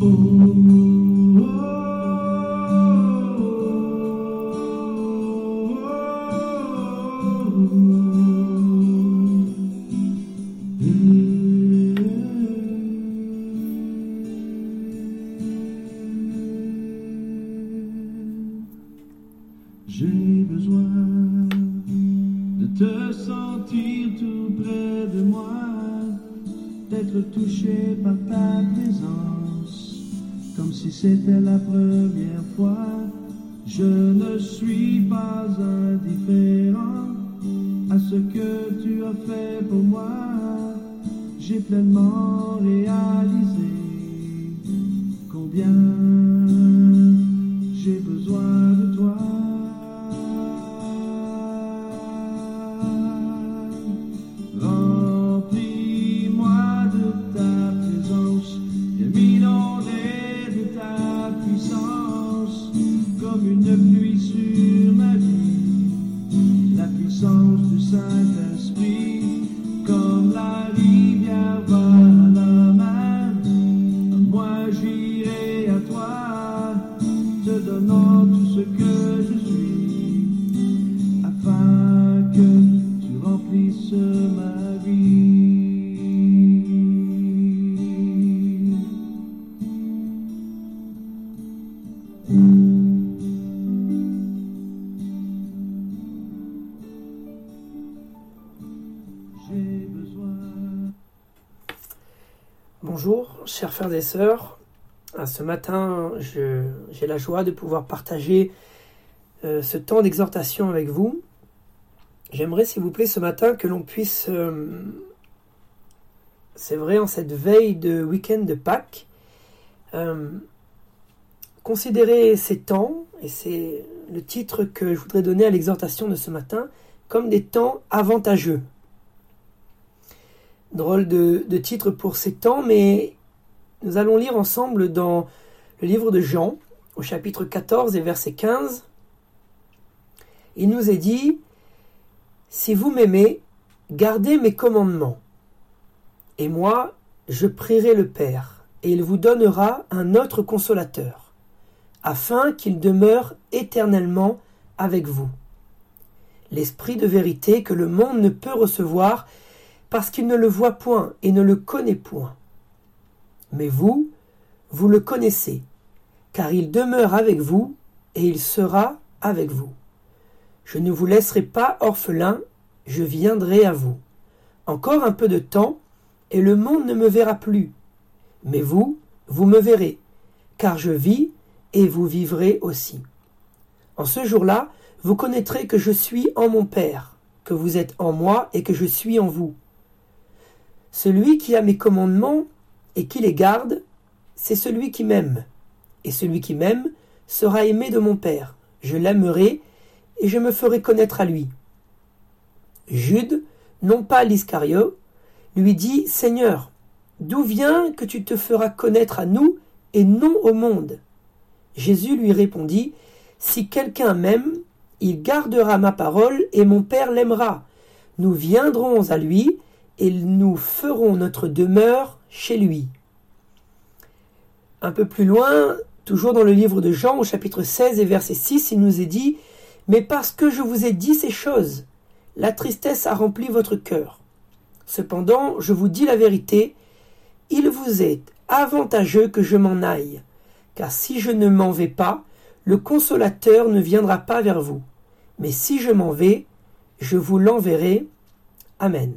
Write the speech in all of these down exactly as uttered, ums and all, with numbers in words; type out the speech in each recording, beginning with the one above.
J'ai besoin de te sentir tout près de moi, d'être touché par ta présence, comme si c'était la première fois. Je ne suis pas indifférent à ce que tu as fait pour moi. J'ai pleinement réalisé combien j'ai besoin de toi. Remplis-moi de ta présence, viens m'inonder de ta puissance, comme une pluie sur ma vie, la puissance du Saint-Esprit, comme la rivière va à la mer. Moi j'irai à toi, te donnant tout ce que je suis, afin que tu remplisses ma vie. J'ai besoin. Bonjour, chers frères et sœurs. Ce matin, je, j'ai la joie de pouvoir partager euh, ce temps d'exhortation avec vous. J'aimerais, s'il vous plaît, ce matin, que l'on puisse, euh, c'est vrai, en cette veille de week-end de Pâques, euh, considérer ces temps, et c'est le titre que je voudrais donner à l'exhortation de ce matin, comme des temps avantageux. Drôle de, de titre pour ces temps, mais nous allons lire ensemble dans le livre de Jean, au chapitre quatorze et verset quinze. Il nous est dit: « Si vous m'aimez, gardez mes commandements. Et moi, je prierai le Père, et il vous donnera un autre consolateur, afin qu'il demeure éternellement avec vous. L'Esprit de vérité que le monde ne peut recevoir, parce qu'il ne le voit point et ne le connaît point. Mais vous, vous le connaissez, car il demeure avec vous et il sera avec vous. Je ne vous laisserai pas orphelin, je viendrai à vous. Encore un peu de temps, et le monde ne me verra plus. Mais vous, vous me verrez, car je vis et vous vivrez aussi. En ce jour-là, vous connaîtrez que je suis en mon Père, que vous êtes en moi et que je suis en vous. Celui qui a mes commandements et qui les garde, c'est celui qui m'aime. Et celui qui m'aime sera aimé de mon Père. Je l'aimerai et je me ferai connaître à lui. » Jude, non pas l'Iscariote, lui dit: « Seigneur, d'où vient que tu te feras connaître à nous et non au monde ?» Jésus lui répondit: « Si quelqu'un m'aime, il gardera ma parole et mon Père l'aimera. Nous viendrons à lui et nous ferons notre demeure chez lui. » Un peu plus loin, toujours dans le livre de Jean, au chapitre seize et verset six, il nous est dit: « Mais parce que je vous ai dit ces choses, la tristesse a rempli votre cœur. Cependant, je vous dis la vérité, il vous est avantageux que je m'en aille, car si je ne m'en vais pas, le Consolateur ne viendra pas vers vous. Mais si je m'en vais, je vous l'enverrai. Amen. »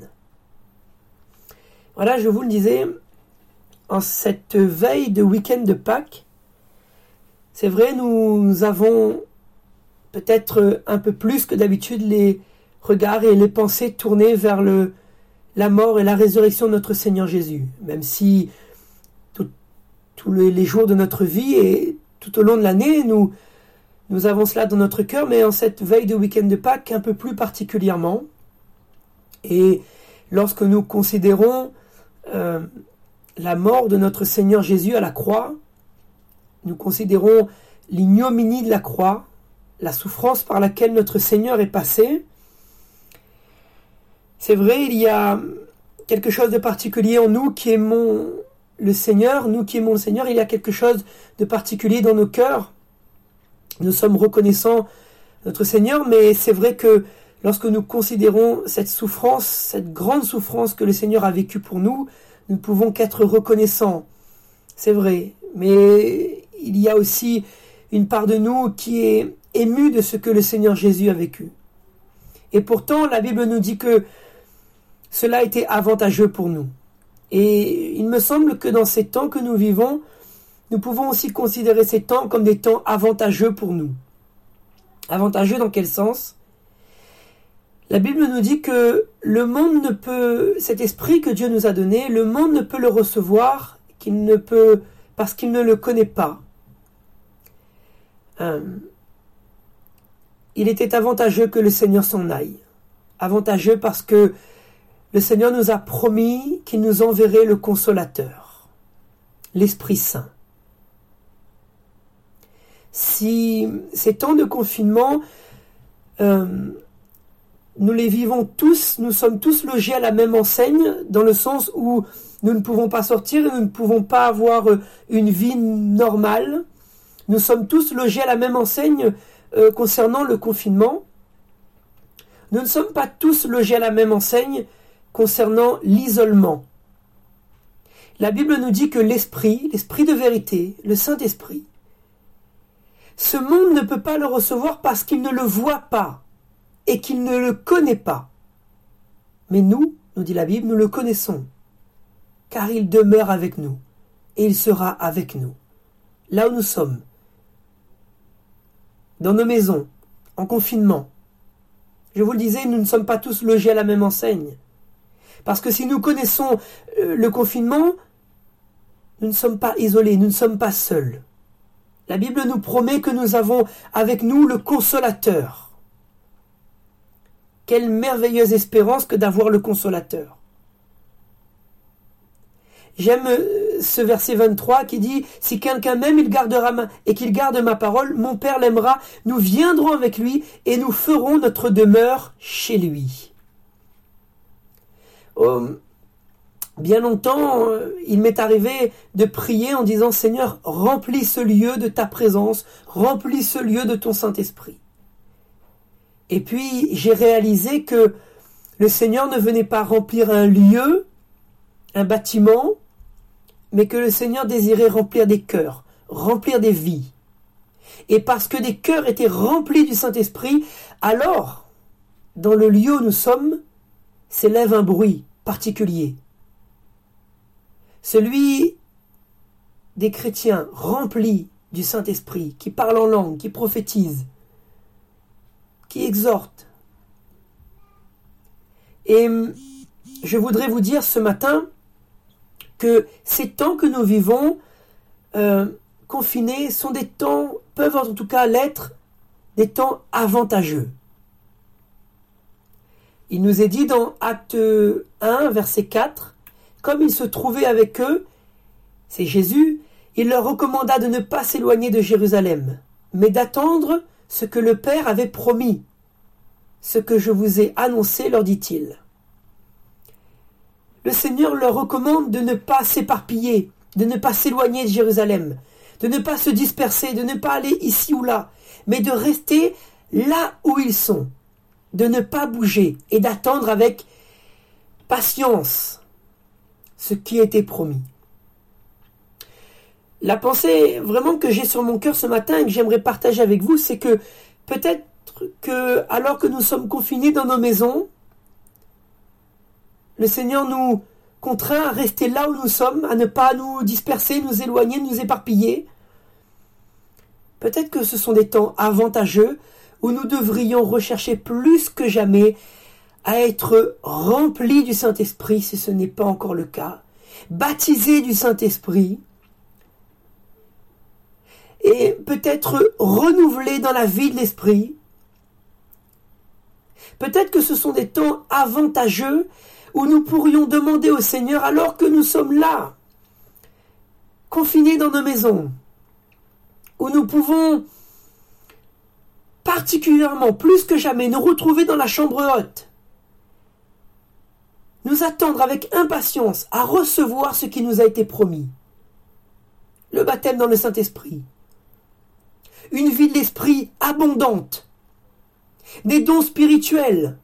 Voilà, je vous le disais, en cette veille de week-end de Pâques, c'est vrai, nous avons peut-être un peu plus que d'habitude les regards et les pensées tournés vers le, la mort et la résurrection de notre Seigneur Jésus, même si tous les, les jours de notre vie et tout au long de l'année, nous, nous avons cela dans notre cœur, mais en cette veille de week-end de Pâques, un peu plus particulièrement. Et lorsque nous considérons euh, la mort de notre Seigneur Jésus à la croix, nous considérons l'ignominie de la croix, la souffrance par laquelle notre Seigneur est passé. C'est vrai, il y a quelque chose de particulier en nous qui aimons le Seigneur, nous qui aimons le Seigneur, il y a quelque chose de particulier dans nos cœurs. Nous sommes reconnaissants de notre Seigneur, mais c'est vrai que lorsque nous considérons cette souffrance, cette grande souffrance que le Seigneur a vécue pour nous, nous ne pouvons qu'être reconnaissants. C'est vrai, mais il y a aussi une part de nous qui est émue de ce que le Seigneur Jésus a vécu. Et pourtant, la Bible nous dit que cela a été avantageux pour nous. Et il me semble que dans ces temps que nous vivons, nous pouvons aussi considérer ces temps comme des temps avantageux pour nous. Avantageux dans quel sens ? La Bible nous dit que le monde ne peut, cet esprit que Dieu nous a donné, le monde ne peut le recevoir qu'il ne peut, parce qu'il ne le connaît pas. Euh, il était avantageux que le Seigneur s'en aille. Avantageux parce que le Seigneur nous a promis qu'il nous enverrait le Consolateur, l'Esprit Saint. Si ces temps de confinement, euh, nous les vivons tous, nous sommes tous logés à la même enseigne, dans le sens où nous ne pouvons pas sortir et nous ne pouvons pas avoir une vie normale. Nous sommes tous logés à la même enseigne euh, concernant le confinement. Nous ne sommes pas tous logés à la même enseigne concernant l'isolement. La Bible nous dit que l'Esprit, l'Esprit de vérité, le Saint-Esprit, ce monde ne peut pas le recevoir parce qu'il ne le voit pas et qu'il ne le connaît pas. Mais nous, nous dit la Bible, nous le connaissons, car il demeure avec nous et il sera avec nous, là où nous sommes, dans nos maisons, en confinement. Je vous le disais, nous ne sommes pas tous logés à la même enseigne. Parce que si nous connaissons le confinement, nous ne sommes pas isolés, nous ne sommes pas seuls. La Bible nous promet que nous avons avec nous le Consolateur. Quelle merveilleuse espérance que d'avoir le Consolateur. J'aime ce verset vingt-trois qui dit « Si quelqu'un m'aime, il gardera ma... et qu'il garde ma parole, mon Père l'aimera, nous viendrons avec lui et nous ferons notre demeure chez lui. » Oh, bien longtemps, il m'est arrivé de prier en disant « Seigneur, remplis ce lieu de ta présence, remplis ce lieu de ton Saint-Esprit. » Et puis, j'ai réalisé que le Seigneur ne venait pas remplir un lieu, un bâtiment, mais que le Seigneur désirait remplir des cœurs, remplir des vies. Et parce que des cœurs étaient remplis du Saint-Esprit, alors, dans le lieu où nous sommes, s'élève un bruit particulier. Celui des chrétiens remplis du Saint-Esprit, qui parlent en langue, qui prophétisent, qui exhortent. Et je voudrais vous dire ce matin que ces temps que nous vivons euh, confinés sont des temps, peuvent en tout cas l'être, des temps avantageux. Il nous est dit dans Acte un, verset quatre, comme il se trouvait avec eux, c'est Jésus, il leur recommanda de ne pas s'éloigner de Jérusalem, mais d'attendre ce que le Père avait promis. Ce que je vous ai annoncé, leur dit-il. Le Seigneur leur recommande de ne pas s'éparpiller, de ne pas s'éloigner de Jérusalem, de ne pas se disperser, de ne pas aller ici ou là, mais de rester là où ils sont, de ne pas bouger et d'attendre avec patience ce qui était promis. La pensée vraiment que j'ai sur mon cœur ce matin et que j'aimerais partager avec vous, c'est que peut-être que alors que nous sommes confinés dans nos maisons, le Seigneur nous contraint à rester là où nous sommes, à ne pas nous disperser, nous éloigner, nous éparpiller. Peut-être que ce sont des temps avantageux où nous devrions rechercher plus que jamais à être remplis du Saint-Esprit, si ce n'est pas encore le cas, baptisés du Saint-Esprit, et peut-être renouvelés dans la vie de l'Esprit. Peut-être que ce sont des temps avantageux où nous pourrions demander au Seigneur, alors que nous sommes là, confinés dans nos maisons, où nous pouvons particulièrement, plus que jamais, nous retrouver dans la chambre haute, nous attendre avec impatience à recevoir ce qui nous a été promis. Le baptême dans le Saint-Esprit, une vie de l'esprit abondante, des dons spirituels.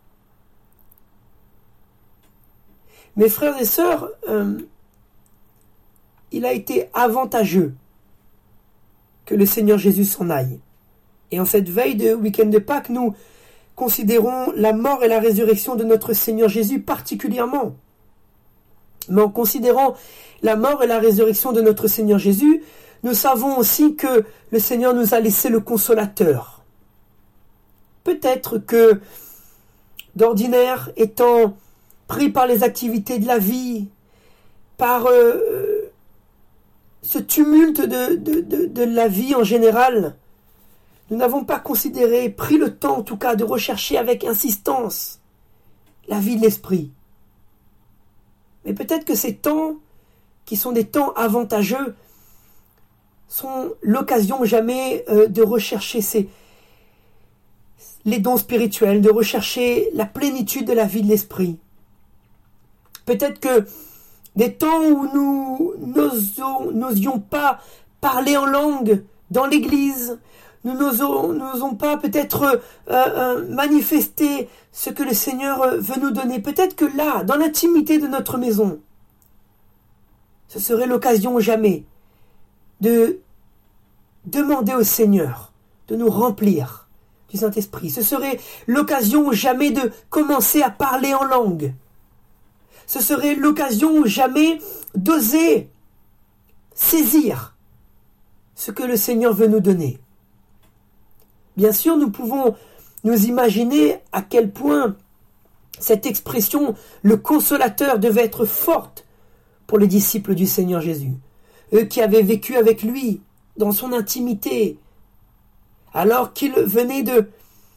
Mes frères et sœurs, euh, il a été avantageux que le Seigneur Jésus s'en aille. Et en cette veille de week-end de Pâques, nous considérons la mort et la résurrection de notre Seigneur Jésus particulièrement. Mais en considérant la mort et la résurrection de notre Seigneur Jésus, nous savons aussi que le Seigneur nous a laissé le Consolateur. Peut-être que, d'ordinaire, étant pris par les activités de la vie, par euh, ce tumulte de, de, de, de la vie en général, nous n'avons pas considéré, pris le temps en tout cas, de rechercher avec insistance la vie de l'esprit. Mais peut-être que ces temps, qui sont des temps avantageux, sont l'occasion jamais euh, de rechercher ces, les dons spirituels, de rechercher la plénitude de la vie de l'esprit. Peut-être que des temps où nous n'osons, n'osions pas parler en langue dans l'église, nous n'osons, n'osons pas peut-être euh, euh, manifester ce que le Seigneur veut nous donner. Peut-être que là, dans l'intimité de notre maison, ce serait l'occasion jamais de demander au Seigneur de nous remplir du Saint-Esprit. Ce serait l'occasion jamais de commencer à parler en langue. Ce serait l'occasion jamais d'oser saisir ce que le Seigneur veut nous donner. Bien sûr, nous pouvons nous imaginer à quel point cette expression, le Consolateur, devait être forte pour les disciples du Seigneur Jésus, eux qui avaient vécu avec lui dans son intimité, alors qu'ils venaient de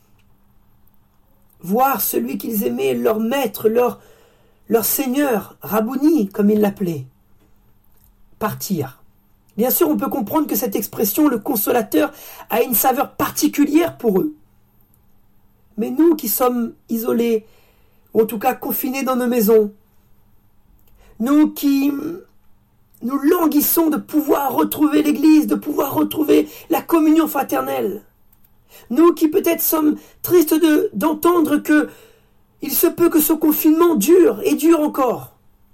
voir celui qu'ils aimaient, leur maître, leur, leur Seigneur, Rabouni, comme ils l'appelaient, partir. Bien sûr, on peut comprendre que cette expression, le Consolateur, a une saveur particulière pour eux. Mais nous qui sommes isolés, ou en tout cas confinés dans nos maisons, nous qui nous languissons de pouvoir retrouver l'Église, de pouvoir retrouver la communion fraternelle, nous qui peut-être sommes tristes de, d'entendre que il se peut que ce confinement dure et dure encore,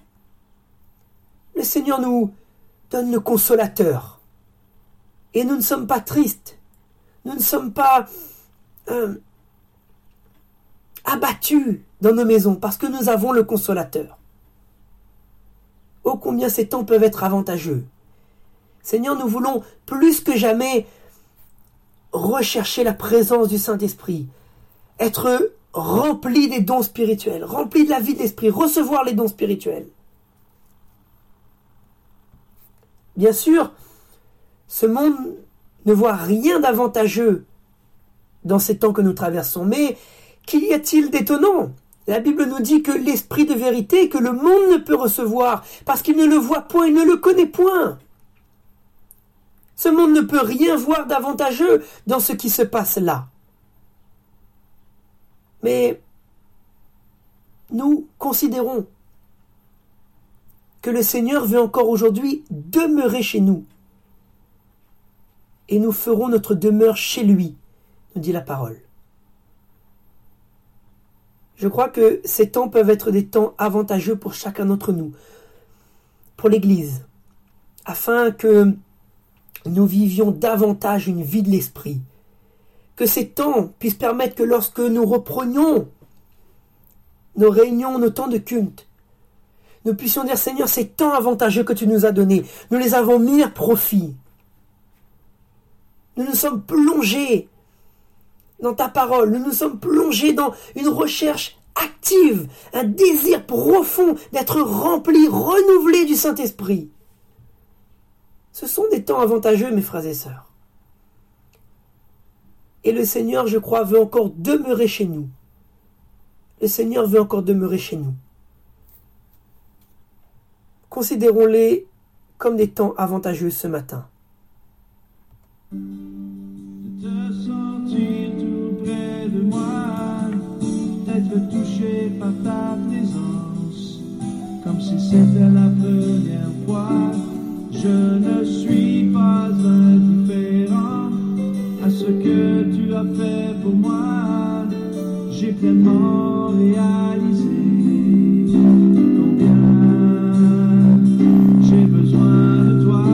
le Seigneur nous donne le Consolateur. Et nous ne sommes pas tristes. Nous ne sommes pas euh, abattus dans nos maisons parce que nous avons le Consolateur. Oh, combien ces temps peuvent être avantageux. Seigneur, nous voulons plus que jamais rechercher la présence du Saint-Esprit, être remplis des dons spirituels, remplis de la vie de l'Esprit, recevoir les dons spirituels. Bien sûr, ce monde ne voit rien d'avantageux dans ces temps que nous traversons, mais qu'y a-t-il d'étonnant ? La Bible nous dit que l'esprit de vérité, que le monde ne peut recevoir, parce qu'il ne le voit point, il ne le connaît point. Ce monde ne peut rien voir d'avantageux dans ce qui se passe là. Mais nous considérons que le Seigneur veut encore aujourd'hui demeurer chez nous. Et nous ferons notre demeure chez lui, nous dit la parole. Je crois que ces temps peuvent être des temps avantageux pour chacun d'entre nous, pour l'Église, afin que nous vivions davantage une vie de l'esprit. Que ces temps puissent permettre que lorsque nous reprenions nos réunions, nos temps de culte, nous puissions dire, Seigneur, ces temps avantageux que tu nous as donnés, nous les avons mis à profit. Nous nous sommes plongés dans ta parole, nous nous sommes plongés dans une recherche active, un désir profond d'être remplis, renouvelés du Saint-Esprit. Ce sont des temps avantageux, mes frères et sœurs. Et le Seigneur, je crois, veut encore demeurer chez nous. Le Seigneur veut encore demeurer chez nous. Considérons-les comme des temps avantageux ce matin. De te sentir tout près de moi, être touché par ta présence. comme si c'était la première fois. Je ne suis pas indifférent à ce que tu as fait pour moi. J'ai pleinement réalisé combien j'ai besoin de toi.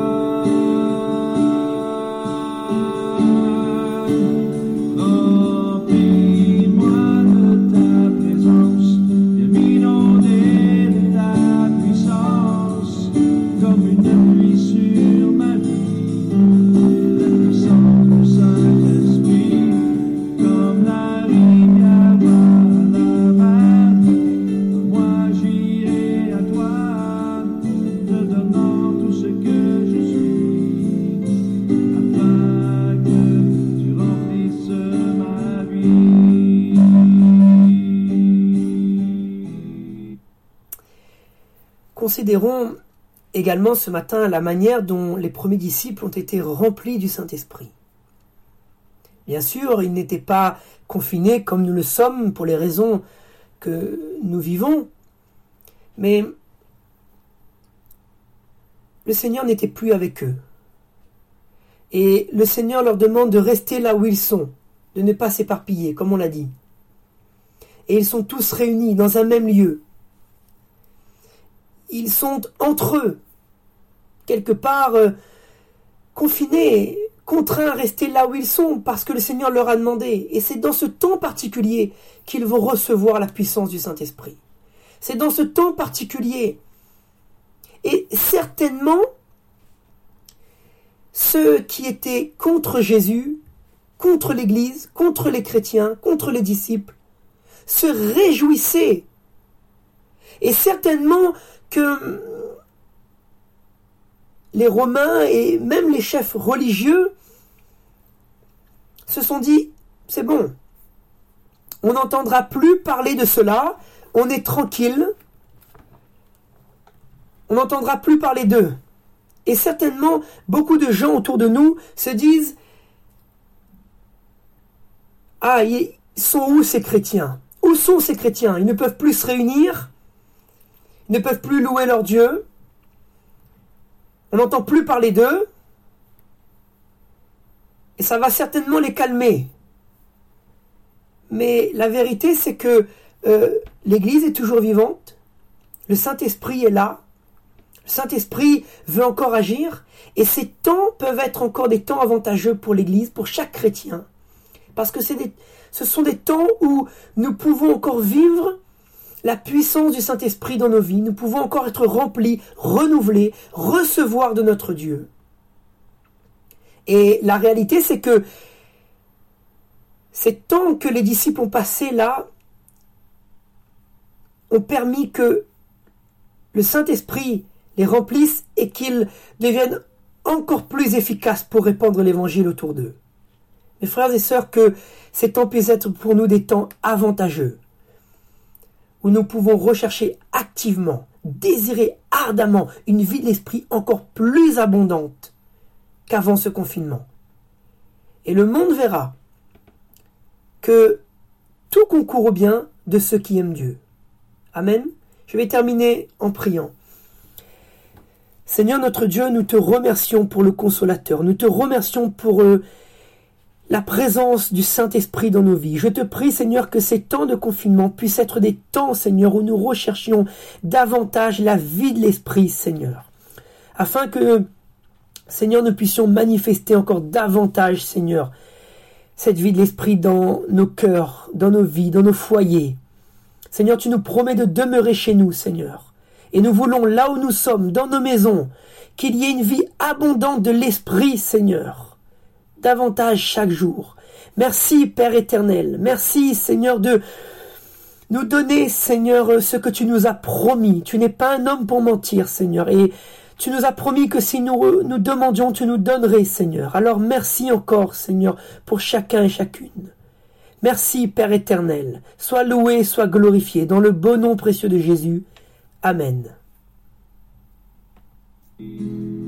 Remplis-moi de ta présence, viens m'inonder de ta puissance, comme une pluie sur ma vie, la puissance du Saint-Esprit, comme la rivière à la mer. Moi j'irai à toi, te donnant tout ce que je suis, afin que tu remplisses ma vie. Considérons également ce matin la manière dont les premiers disciples ont été remplis du Saint-Esprit. Bien sûr, ils n'étaient pas confinés comme nous le sommes pour les raisons que nous vivons, mais le Seigneur n'était plus avec eux. Et le Seigneur leur demande de rester là où ils sont, de ne pas s'éparpiller, comme on l'a dit. Et ils sont tous réunis dans un même lieu. Ils sont entre eux, quelque part euh, confinés, contraints à rester là où ils sont, parce que le Seigneur leur a demandé. Et c'est dans ce temps particulier qu'ils vont recevoir la puissance du Saint-Esprit. C'est dans ce temps particulier. Et certainement, ceux qui étaient contre Jésus, contre l'Église, contre les chrétiens, contre les disciples, se réjouissaient. Et certainement que les Romains et même les chefs religieux se sont dit, c'est bon, on n'entendra plus parler de cela, on est tranquille, on n'entendra plus parler d'eux. Et certainement, beaucoup de gens autour de nous se disent, ah, ils sont où ces chrétiens? Où sont ces chrétiens? Ils ne peuvent plus se réunir, ils ne peuvent plus louer leur Dieu, on n'entend plus parler d'eux, et ça va certainement les calmer. Mais la vérité, c'est que euh, l'Église est toujours vivante, le Saint-Esprit est là, le Saint-Esprit veut encore agir, et ces temps peuvent être encore des temps avantageux pour l'Église, pour chaque chrétien, parce que c'est des, ce sont des temps où nous pouvons encore vivre la puissance du Saint-Esprit dans nos vies, nous pouvons encore être remplis, renouvelés, recevoir de notre Dieu. Et la réalité, c'est que ces temps que les disciples ont passés là ont permis que le Saint-Esprit les remplisse et qu'ils deviennent encore plus efficaces pour répandre l'Évangile autour d'eux. Mes frères et sœurs, que ces temps puissent être pour nous des temps avantageux, où nous pouvons rechercher activement, désirer ardemment une vie de l'esprit encore plus abondante qu'avant ce confinement. Et le monde verra que tout concourt au bien de ceux qui aiment Dieu. Amen. Je vais terminer en priant. Seigneur notre Dieu, nous te remercions pour le Consolateur. Nous te remercions pour euh, la présence du Saint-Esprit dans nos vies. Je te prie, Seigneur, que ces temps de confinement puissent être des temps, Seigneur, où nous recherchions davantage la vie de l'Esprit, Seigneur. Afin que, Seigneur, nous puissions manifester encore davantage, Seigneur, cette vie de l'Esprit dans nos cœurs, dans nos vies, dans nos foyers. Seigneur, tu nous promets de demeurer chez nous, Seigneur. Et nous voulons, là où nous sommes, dans nos maisons, qu'il y ait une vie abondante de l'Esprit, Seigneur. Davantage chaque jour. Merci, Père éternel. Merci, Seigneur, de nous donner, Seigneur, ce que tu nous as promis. Tu n'es pas un homme pour mentir, Seigneur. Et tu nous as promis que si nous nous demandions, tu nous donnerais, Seigneur. Alors merci encore, Seigneur, pour chacun et chacune. Merci, Père éternel. Sois loué, sois glorifié. Dans le beau nom précieux de Jésus. Amen.